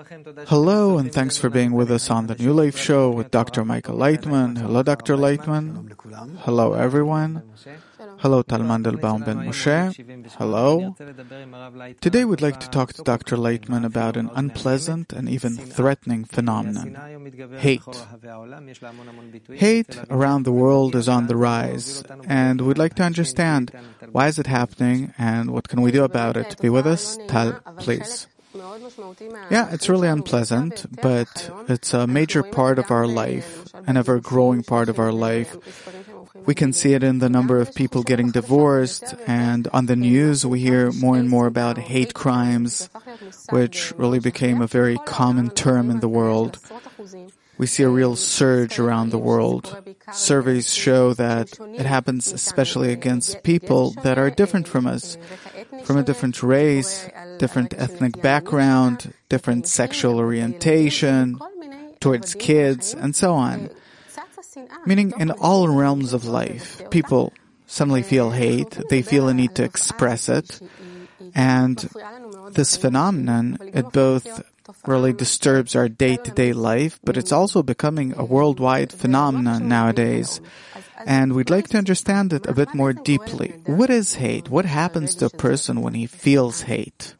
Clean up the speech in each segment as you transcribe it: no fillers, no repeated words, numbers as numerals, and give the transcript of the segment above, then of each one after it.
Hello, and thanks for being with us on the New Life Show with Dr. Michael Leitman. Hello, Dr. Leitman. Hello, everyone. Hello, Tal Mandelbaum Ben Moshe. Hello. Today we'd like to talk to Dr. Leitman about an unpleasant and even threatening phenomenon: hate. Hate around the world is on the rise, and we'd like to understand why is it happening and what can we do about it. Be with us, Tal, please. Yeah, it's really unpleasant, but it's a major part of our life, an ever-growing part of our life. We can see it in the number of people getting divorced, and on the news we hear more and more about hate crimes, which really became a very common term in the world. We see a real surge around the world. Surveys show that it happens especially against people that are different from us, from a different race, different ethnic background, different sexual orientation, towards kids, and so on. Meaning, in all realms of life, people suddenly feel hate, they feel a need to express it, and this phenomenon, it both really disturbs our day-to-day life, but it's also becoming a worldwide phenomenon nowadays. And we'd like to understand it a bit more deeply. What is hate? What happens to a person when he feels hate?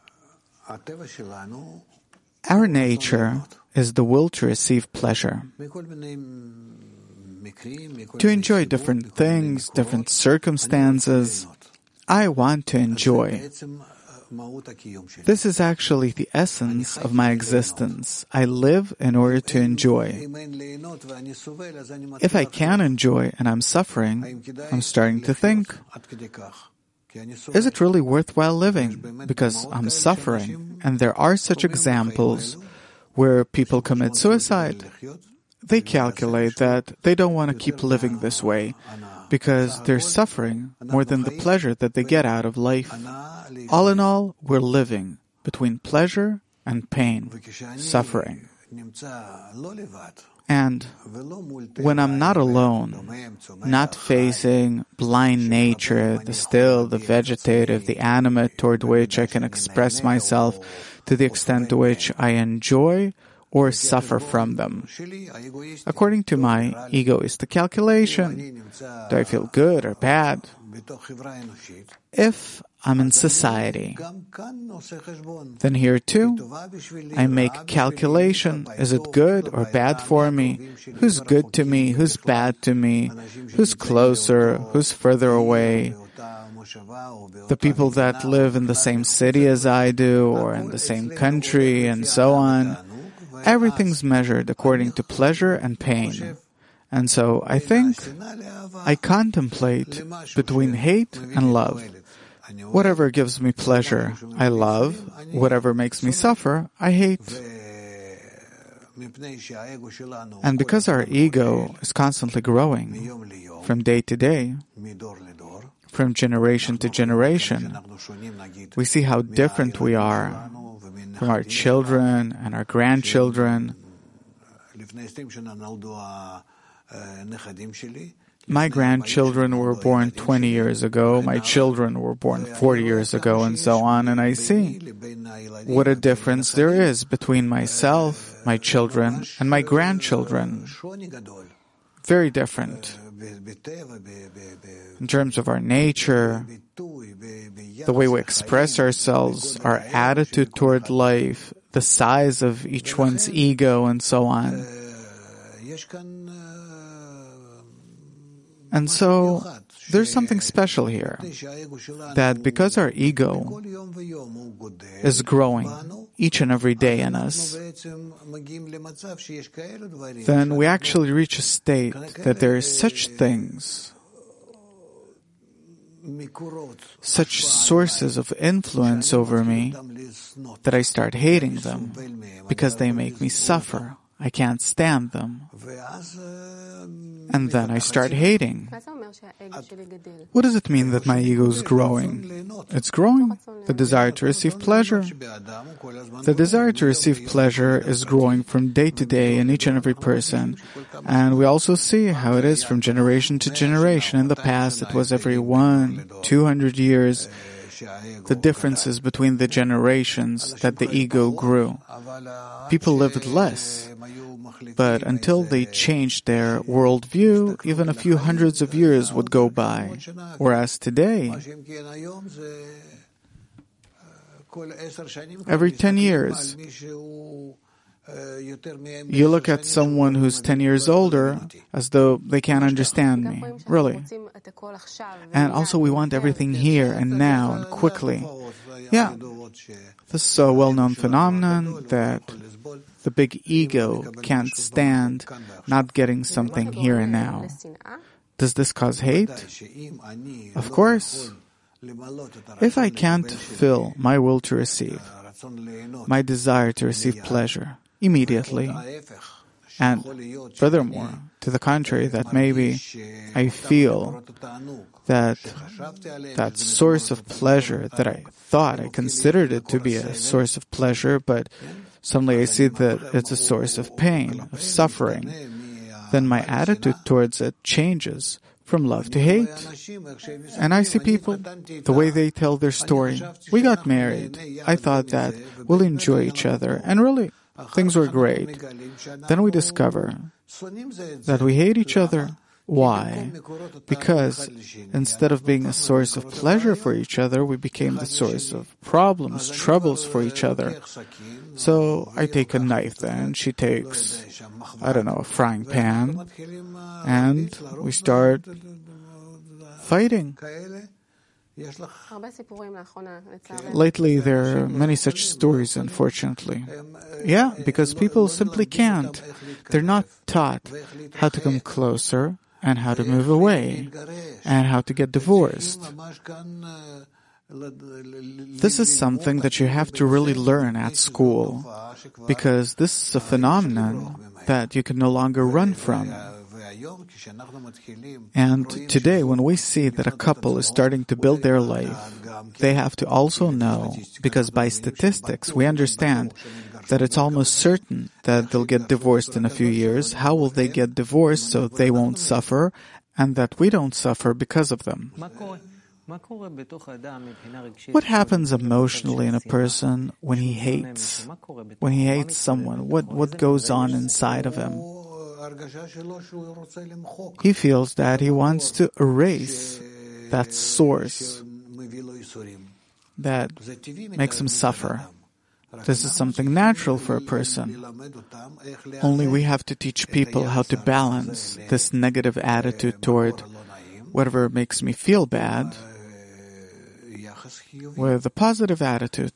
Our nature is the will to receive pleasure, to enjoy different things, different circumstances. I want to enjoy. This is actually the essence of my existence. I live in order to enjoy. If I can enjoy and I'm suffering, I'm starting to think, is it really worthwhile living? Because I'm suffering. And there are such examples where people commit suicide. They calculate that they don't want to keep living this way because they're suffering more than the pleasure that they get out of life. All in all, we're living between pleasure and pain, suffering. And when I'm not alone, not facing blind nature, the still, the vegetative, the animate toward which I can express myself to the extent to which I enjoy or suffer from them. According to my egoistic calculation, do I feel good or bad? If I'm in society, then here too, I make calculation. Is it good or bad for me? Who's good to me? Who's bad to me? Who's closer? Who's further away? The people that live in the same city as I do, or in the same country, and so on. Everything's measured according to pleasure and pain. And so I think, I contemplate between hate and love. Whatever gives me pleasure, I love. Whatever makes me suffer, I hate. And because our ego is constantly growing from day to day, from generation to generation, we see how different we are from our children and our grandchildren. My grandchildren were born 20 years ago, my children were born 40 years ago, and so on, and I see what a difference there is between myself, my children, and my grandchildren. Very different. In terms of our nature, the way we express ourselves, our attitude toward life, the size of each one's ego, and so on. And so, there's something special here, that because our ego is growing each and every day in us, then we actually reach a state that there are such things, such sources of influence over me, that I start hating them because they make me suffer. I can't stand them. And then I start hating. What does it mean that my ego is growing? It's growing. The desire to receive pleasure. The desire to receive pleasure is growing from day to day in each and every person. And we also see how it is from generation to generation. In the past, it was every 100-200 years. the differences between the generations that the ego grew. People lived less, but until they changed their worldview, even a few hundreds of years would go by. Whereas today, every 10 years, you look at someone who's 10 years older as though they can't understand me, really. And also we want everything here and now and quickly. Yeah, this is a well-known phenomenon that the big ego can't stand not getting something here and now. Does this cause hate? Of course. If I can't fill my will to receive, my desire to receive pleasure immediately, and furthermore, to the contrary, that maybe I feel that that source of pleasure that I thought I considered it to be a source of pleasure, but suddenly I see that it's a source of pain, of suffering, then my attitude towards it changes from love to hate. And I see people, the way they tell their story. We got married. I thought that we'll enjoy each other. And really, things were great. Then we discover that we hate each other. Why? Because instead of being a source of pleasure for each other, we became the source of problems, troubles for each other. So I take a knife then, she takes, a frying pan, and we start fighting. Lately, there are many such stories, unfortunately. Yeah, because people simply can't. They're not taught how to come closer and how to move away and how to get divorced. This is something that you have to really learn at school, because this is a phenomenon that you can no longer run from. And today, when we see that a couple is starting to build their life, they have to also know, because by statistics, we understand that it's almost certain that they'll get divorced in a few years. How will they get divorced so they won't suffer and that we don't suffer because of them? What happens emotionally in a person when he hates? When he hates someone, what goes on inside of him? He feels that he wants to erase that source that makes him suffer. This is something natural for a person. Only we have to teach people how to balance this negative attitude toward whatever makes me feel bad with a positive attitude.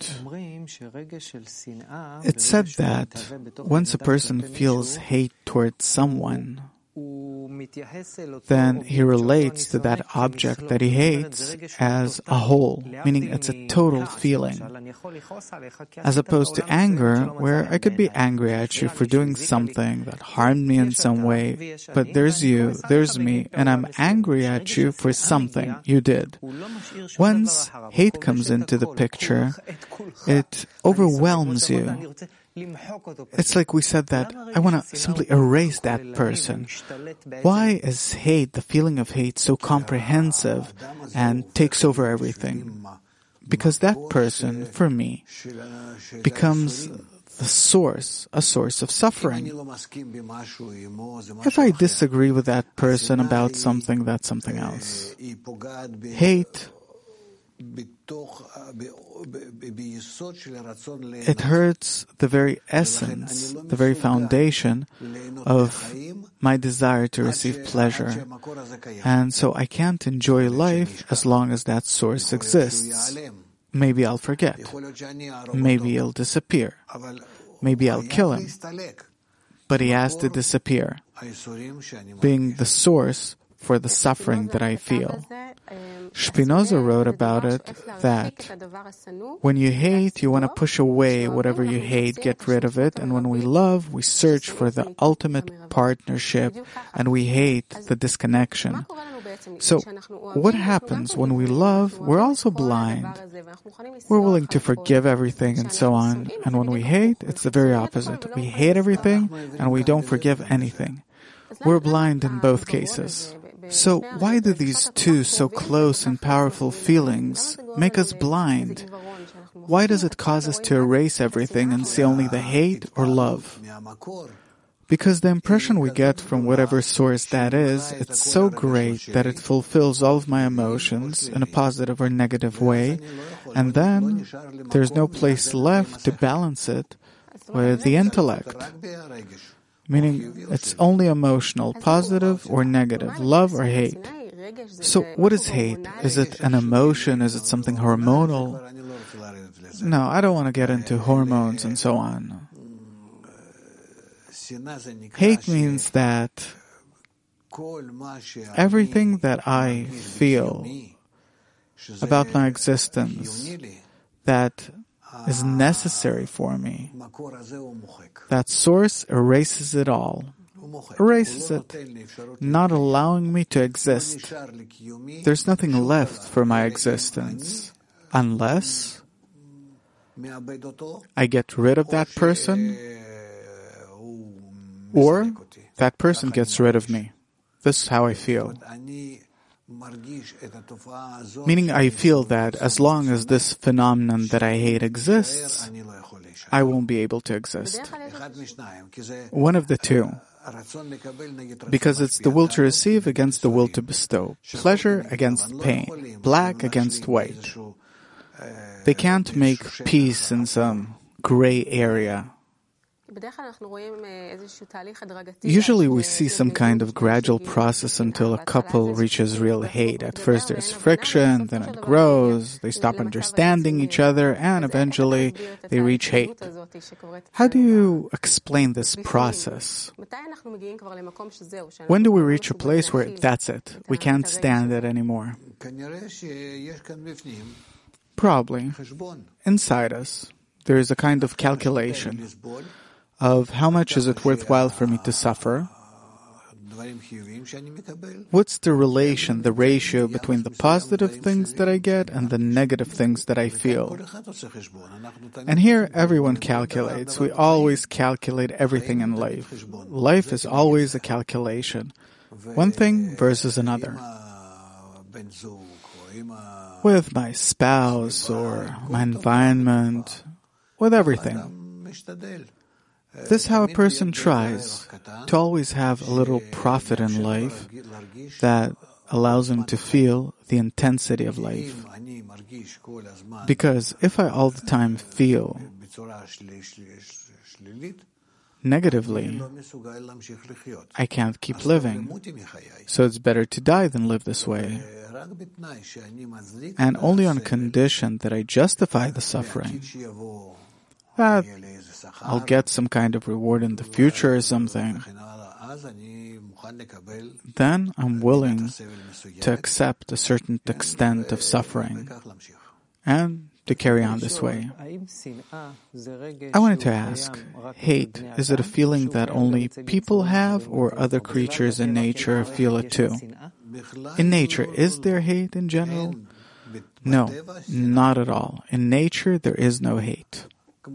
It's said that once a person feels hate towards someone, then he relates to that object that he hates as a whole, meaning it's a total feeling. As opposed to anger, where I could be angry at you for doing something that harmed me in some way, but there's you, there's me, and I'm angry at you for something you did. Once hate comes into the picture, it overwhelms you. It's like we said that I want to simply erase that person. Why is hate, the feeling of hate, so comprehensive and takes over everything? Because that person, for me, becomes the source, a source of suffering. If I disagree with that person about something, that's something else. Hate, it hurts the very essence, the very foundation of my desire to receive pleasure. And so I can't enjoy life as long as that source exists. Maybe I'll forget. Maybe he'll disappear. Maybe I'll kill him. But he has to disappear, being the source for the suffering that I feel. Spinoza wrote about it that when you hate, you want to push away whatever you hate, get rid of it, and when we love, we search for the ultimate partnership, and we hate the disconnection. So, what happens when we love? We're also blind. We're willing to forgive everything and so on, and when we hate, it's the very opposite. We hate everything, and we don't forgive anything. We're blind in both cases. So why do these two so close and powerful feelings make us blind? Why does it cause us to erase everything and see only the hate or love? Because the impression we get from whatever source that is, it's so great that it fulfills all of my emotions in a positive or negative way, and then there's no place left to balance it with the intellect. Meaning, it's only emotional, positive or negative, love or hate. So what is hate? Is it an emotion? Is it something hormonal? No, I don't want to get into hormones and so on. Hate means that everything that I feel about my existence that is necessary for me, that source erases it all. Erases it, not allowing me to exist. There's nothing left for my existence unless I get rid of that person or that person gets rid of me. This is how I feel. Meaning I feel that as long as this phenomenon that I hate exists, I won't be able to exist. One of the two. Because it's the will to receive against the will to bestow. Pleasure against pain. Black against white. They can't make peace in some gray area. Usually we see some kind of gradual process until a couple reaches real hate. At first there's friction, then it grows, they stop understanding each other, and eventually they reach hate. How do you explain this process? When do we reach a place where that's it? We can't stand it anymore. Probably. Inside us, there is a kind of calculation of how much is it worthwhile for me to suffer? What's the relation, the ratio between the positive things that I get and the negative things that I feel? And here everyone calculates. We always calculate everything in life. Life is always a calculation. One thing versus another. With my spouse or my environment, with everything. This is how a person tries to always have a little profit in life that allows him to feel the intensity of life. Because if I all the time feel negatively, I can't keep living. So it's better to die than live this way. And only on condition that I justify the suffering, that I'll get some kind of reward in the future or something, then I'm willing to accept a certain extent of suffering and to carry on this way. I wanted to ask, hate, is it a feeling that only people have or other creatures in nature feel it too? In nature, is there hate in general? No, not at all. In nature, there is no hate.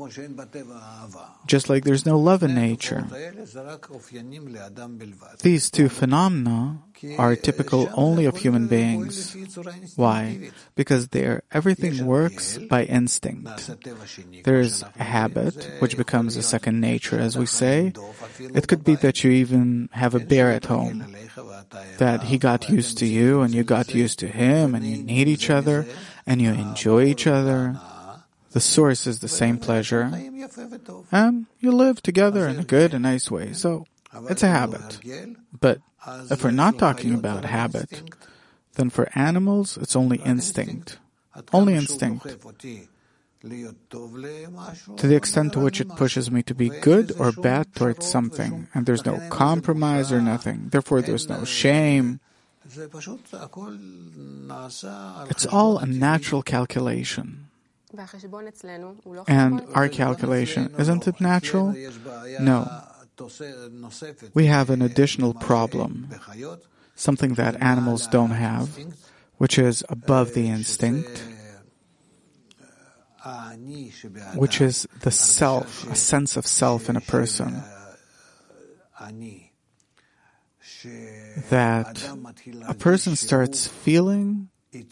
Just like there's no love in nature. These two phenomena are typical only of human beings. Why? Because everything works by instinct. There's a habit, which becomes a second nature, as we say. It could be that you even have a bear at home, that he got used to you and you got used to him, and you need each other and you enjoy each other. The source is the same pleasure, and you live together in a good and nice way. So it's a habit. But if we're not talking about habit, then for animals, it's only instinct. Only instinct. To the extent to which it pushes me to be good or bad towards something, and there's no compromise or nothing. Therefore, there's no shame. It's all a natural calculation. And our calculation, isn't it natural? No. We have an additional problem, something that animals don't have, which is above the instinct, which is the self, a sense of self in a person. that a person starts feeling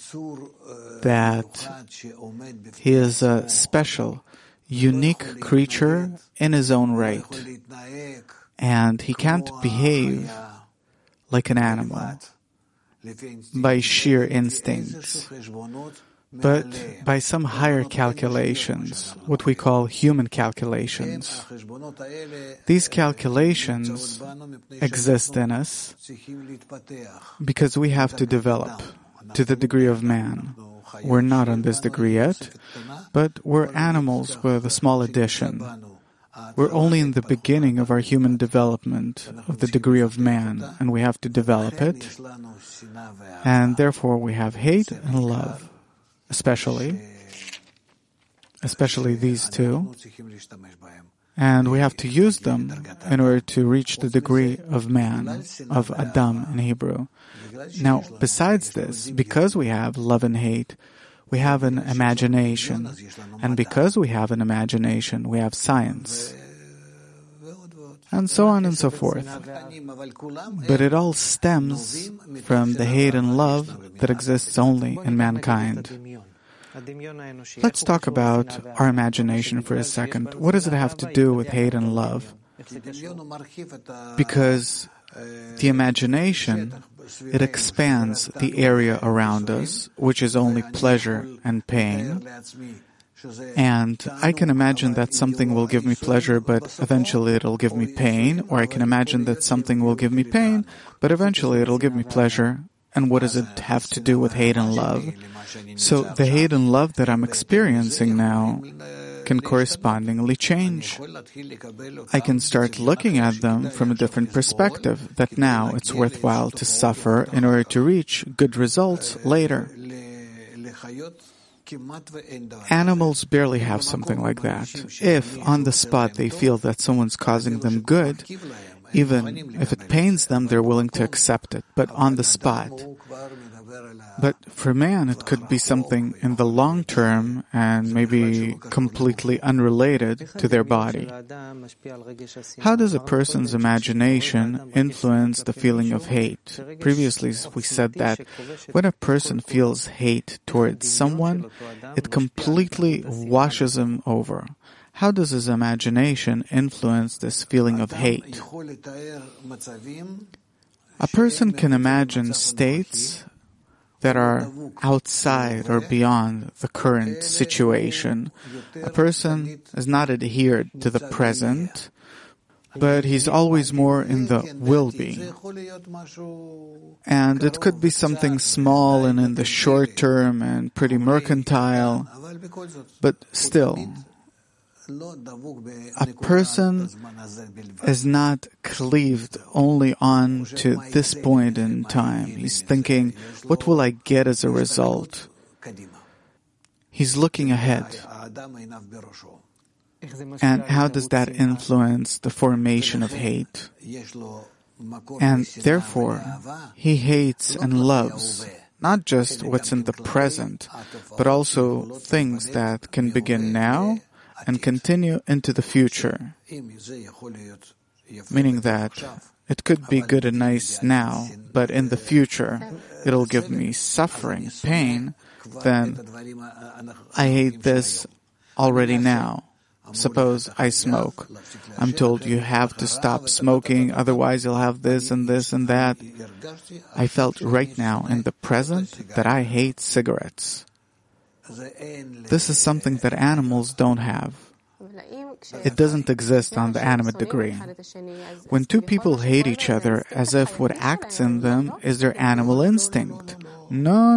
that he is a special, unique creature in his own right, and he can't behave like an animal by sheer instincts, but by some higher calculations, what we call human calculations. These calculations exist in us because we have to develop to the degree of man. We're not on this degree yet, but we're animals with a small addition. We're only in the beginning of our human development of the degree of man, and we have to develop it. And therefore we have hate and love, especially these two. And we have to use them in order to reach the degree of man, of Adam in Hebrew. Now, besides this, because we have love and hate, we have an imagination. And because we have an imagination, we have science. And so on and so forth. But it all stems from the hate and love that exists only in mankind. Let's talk about our imagination for a second. What does it have to do with hate and love? Because the imagination, it expands the area around us, which is only pleasure and pain. And I can imagine that something will give me pleasure, but eventually it'll give me pain. Or I can imagine that something will give me pain, but eventually it'll give me pleasure. And what does it have to do with hate and love? So the hate and love that I'm experiencing now can correspondingly change. I can start looking at them from a different perspective, that now it's worthwhile to suffer in order to reach good results later. Animals barely have something like that. If on the spot they feel that someone's causing them good, even if it pains them, they're willing to accept it, but on the spot. But for man, it could be something in the long term and maybe completely unrelated to their body. How does a person's imagination influence the feeling of hate? Previously, we said that when a person feels hate towards someone, it completely washes him over. How does his imagination influence this feeling of hate? A person can imagine states that are outside or beyond the current situation. A person is not adhered to the present, but he's always more in the will be. And it could be something small and in the short term and pretty mercantile, but still, a person is not cleaved only on to this point in time. He's thinking, what will I get as a result? He's looking ahead. And how does that influence the formation of hate? And therefore, he hates and loves not just what's in the present, but also things that can begin now and continue into the future, meaning that it could be good and nice now, but in the future it'll give me suffering, pain, then I hate this already now. Suppose I smoke. I'm told you have to stop smoking, otherwise you'll have this and this and that. I felt right now in the present that I hate cigarettes. This is something that animals don't have. It doesn't exist on the animate degree. When two people hate each other as if what acts in them is their animal instinct. No.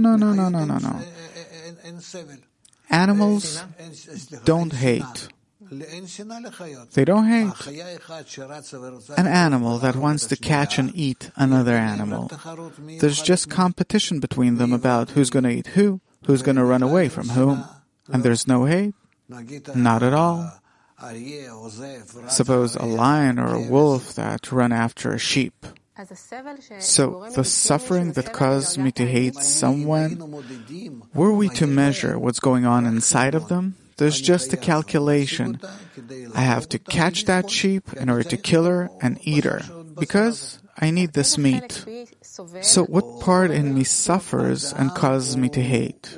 Animals don't hate. They don't hate. An animal that wants to catch and eat another animal, there's just competition between them about who's going to eat who's going to run away from whom, and there's no hate? Not at all. Suppose a lion or a wolf that run after a sheep. So the suffering that caused me to hate someone, were we to measure what's going on inside of them, there's just a calculation. I have to catch that sheep in order to kill her and eat her, because I need this meat. So what part in me suffers and causes me to hate?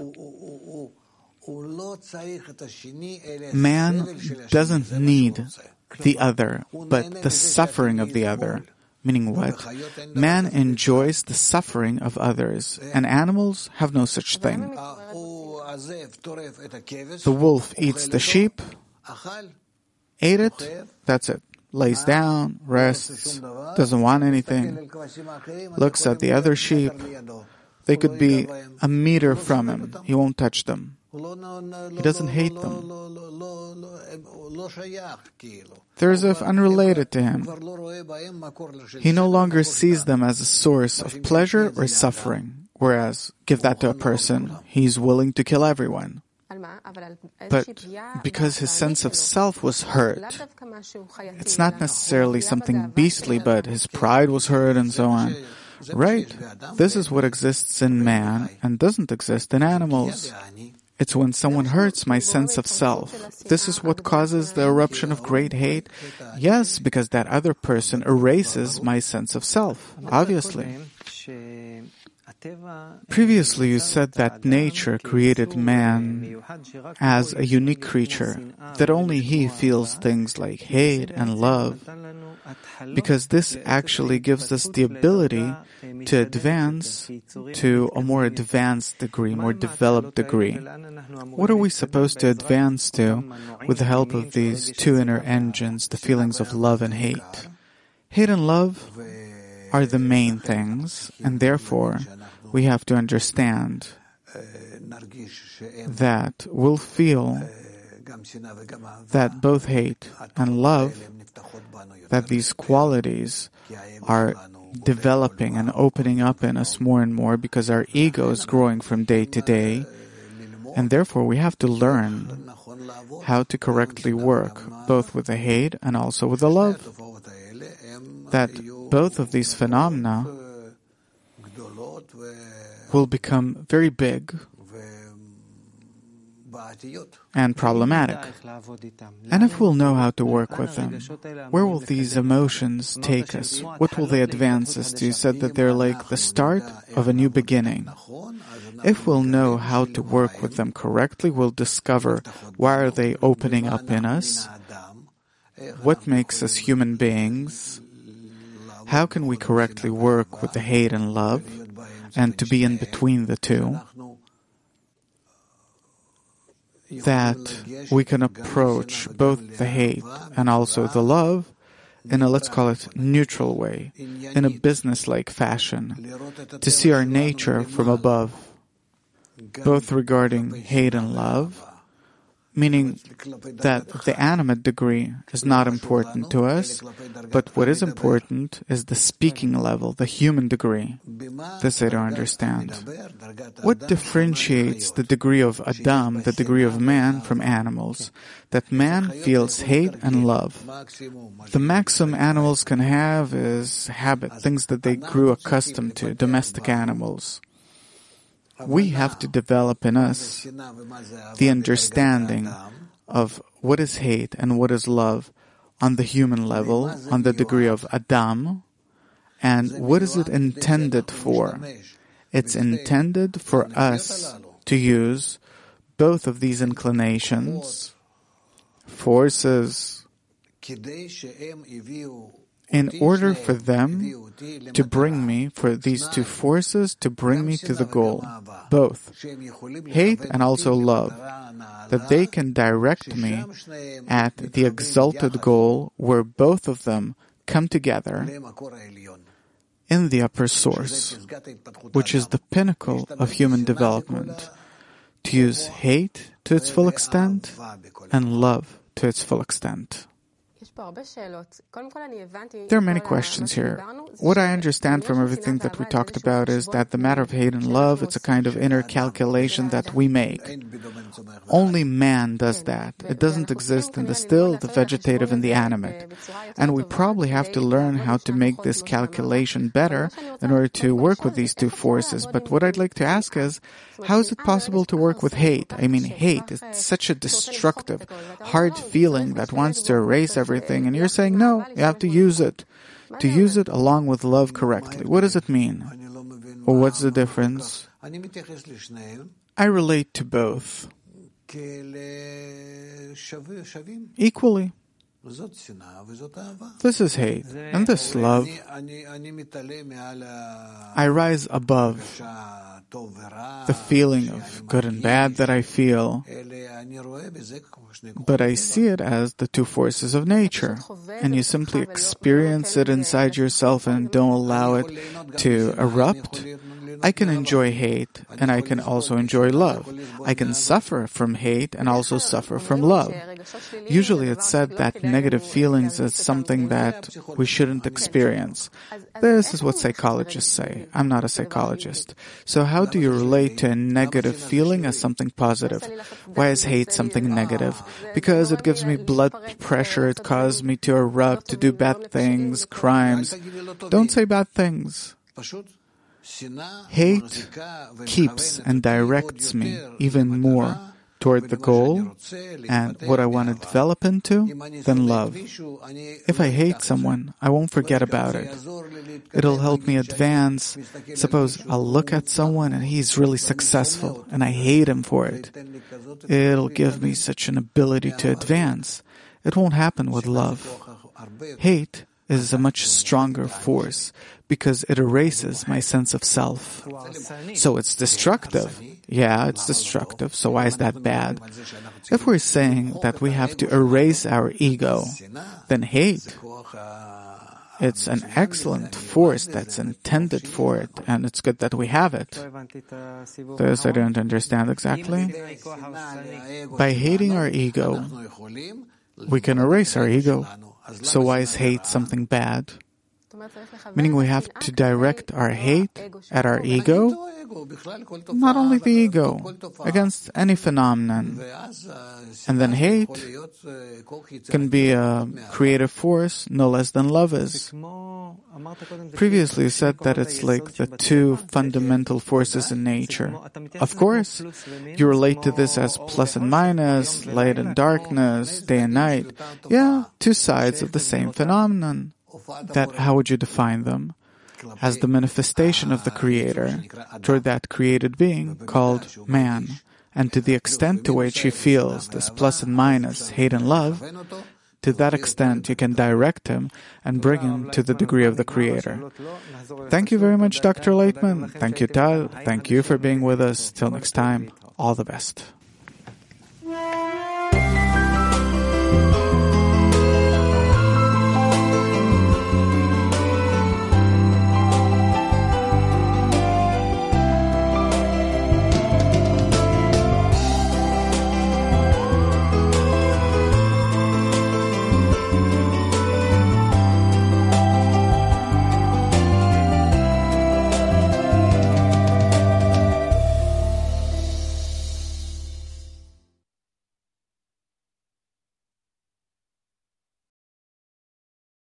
Man doesn't need the other, but the suffering of the other. Meaning what? Man enjoys the suffering of others, and animals have no such thing. The wolf eats the sheep, ate it, that's it. Lays down, rests, doesn't want anything, looks at the other sheep. They could be a meter from him. He won't touch them. He doesn't hate them. They're as if unrelated to him. He no longer sees them as a source of pleasure or suffering, whereas, give that to a person, he's willing to kill everyone. But because his sense of self was hurt, it's not necessarily something beastly, but his pride was hurt and so on. Right? This is what exists in man and doesn't exist in animals. It's when someone hurts my sense of self. This is what causes the eruption of great hate. Yes, because that other person erases my sense of self, obviously. Previously, you said that nature created man as a unique creature, that only he feels things like hate and love, because this actually gives us the ability to advance to a more advanced degree, more developed degree. What are we supposed to advance to with the help of these two inner engines, the feelings of love and hate? Hate and love are the main things, and therefore we have to understand that we'll feel that both hate and love, that these qualities are developing and opening up in us more and more because our ego is growing from day to day, and therefore we have to learn how to correctly work both with the hate and also with the love. That both of these phenomena will become very big and problematic. And if we'll know how to work with them, where will these emotions take us? What will they advance us to? You said that they're like the start of a new beginning. If we'll know how to work with them correctly, we'll discover why are they opening up in us? What makes us human beings? How can we correctly work with the hate and love and to be in between the two? That we can approach both the hate and also the love in a, let's call it, neutral way, in a business-like fashion, to see our nature from above, both regarding hate and love, meaning that the animate degree is not important to us, but what is important is the speaking level, the human degree. This I don't understand. What differentiates the degree of Adam, the degree of man, from animals? That man feels hate and love. The maximum animals can have is habit, things that they grew accustomed to, domestic animals. We have to develop in us the understanding of what is hate and what is love on the human level, on the degree of Adam, and what is it intended for? It's intended for us to use both of these inclinations, forces, in order for them to bring me, for these two forces to bring me to the goal, both hate and also love, that they can direct me at the exalted goal where both of them come together in the upper source, which is the pinnacle of human development, to use hate to its full extent and love to its full extent. There are many questions here. What I understand from everything that we talked about is that the matter of hate and love, it's a kind of inner calculation that we make. Only man does that. It doesn't exist in the still, the vegetative, and the animate. And we probably have to learn how to make this calculation better in order to work with these two forces. But what I'd like to ask is, how is it possible to work with hate? I mean, hate is such a destructive, hard feeling that wants to erase everything. And you're saying, no, you have to use it. To use it along with love correctly. What does it mean? Or what's the difference? I relate to both equally. This is hate, and this love. I rise above the feeling of good and bad that I feel, but I see it as the two forces of nature, and you simply experience it inside yourself and don't allow it to erupt. I can enjoy hate, and I can also enjoy love. I can suffer from hate and also suffer from love. Usually it's said that negative feelings is something that we shouldn't experience. This is what psychologists say. I'm not a psychologist. So how do you relate to a negative feeling as something positive? Why is hate something negative? Because it gives me blood pressure, it causes me to erupt, to do bad things, crimes. Don't say bad things. Hate keeps and directs me even more toward the goal and what I want to develop into than love. If I hate someone, I won't forget about it. It'll help me advance. Suppose I'll look at someone and he's really successful and I hate him for it. It'll give me such an ability to advance. It won't happen with love. Hate is a much stronger force because it erases my sense of self. So it's destructive. Yeah, it's destructive. So why is that bad? If we're saying that we have to erase our ego, then hate, it's an excellent force that's intended for it, and it's good that we have it. This I don't understand exactly. By hating our ego, we can erase our ego. So why is hate something bad? Meaning we have to direct our hate at our ego, not only the ego, against any phenomenon. And then hate can be a creative force no less than love is. Previously you said that it's like the two fundamental forces in nature. Of course, you relate to this as plus and minus, light and darkness, day and night. Yeah, two sides of the same phenomenon. How would you define them? As the manifestation of the Creator toward that created being called man. And to the extent to which he feels this plus and minus, hate and love, to that extent you can direct him and bring him to the degree of the Creator. Thank you very much, Dr. Laitman. Thank you, Tal. Thank you for being with us. Till next time, all the best.